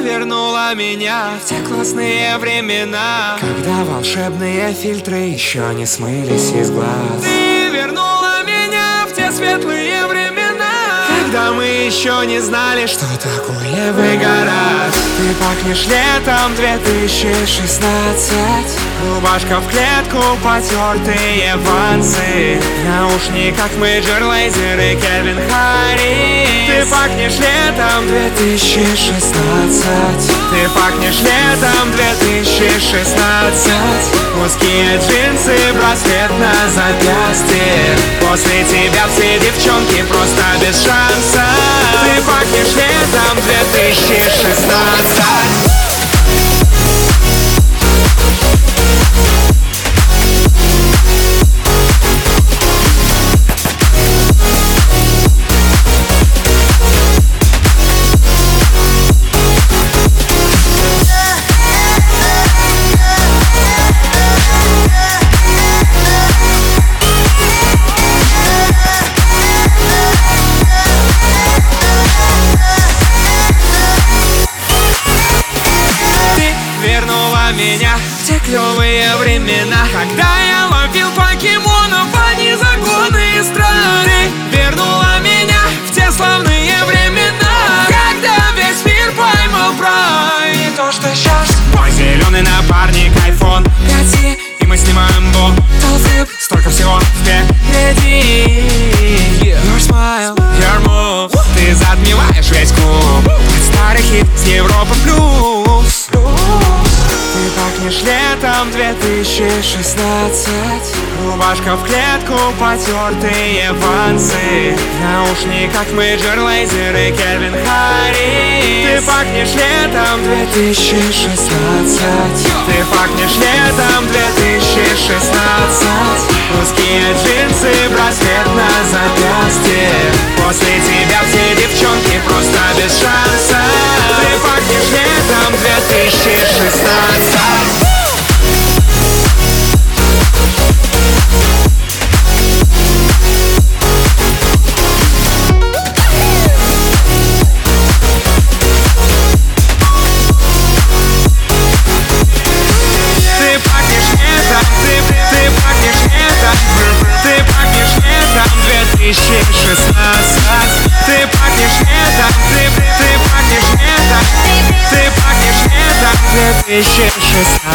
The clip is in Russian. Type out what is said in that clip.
вернула меня в те классные времена, когда волшебные фильтры еще не смылись из глаз. Ты вернула меня в те светлые времена, когда мы еще не знали, что такое выгорать. Ты пахнешь летом 2016. Рубашка в клетку, потертые вансы, в наушниках Major Lazer и Кельвин Харрис. Ты пахнешь летом 2016. Ты пахнешь летом 2016. Узкие джинсы, браслет на запястье. После тебя все девчонки просто без шанса. Ты пахнешь летом 2016. Вернула меня в те клевые времена, когда я ловил покемонов, а не законы и страны. Ты вернула меня в те славные времена, когда весь мир поймал прайд. И то, что сейчас мой зеленый напарник iPhone 5, и мы снимаем флип, столько всего впереди. Your smile, your move, ты затмеваешь весь клуб. Старый хит с Европа плюс. Ты пахнешь летом 2016. Рубашка в клетку, потертые вансы, в наушниках Major Lazer и Кельвин Харрис. Ты пахнешь летом 2016. Ты пахнешь летом 2016. Узкие джинсы, браслет на запястье. После тебя все девчонки просто без шанса. Ты пахнешь летом 2016. Ты пахнешь летом, ты пахнешь летом, ты пахнешь летом 2016.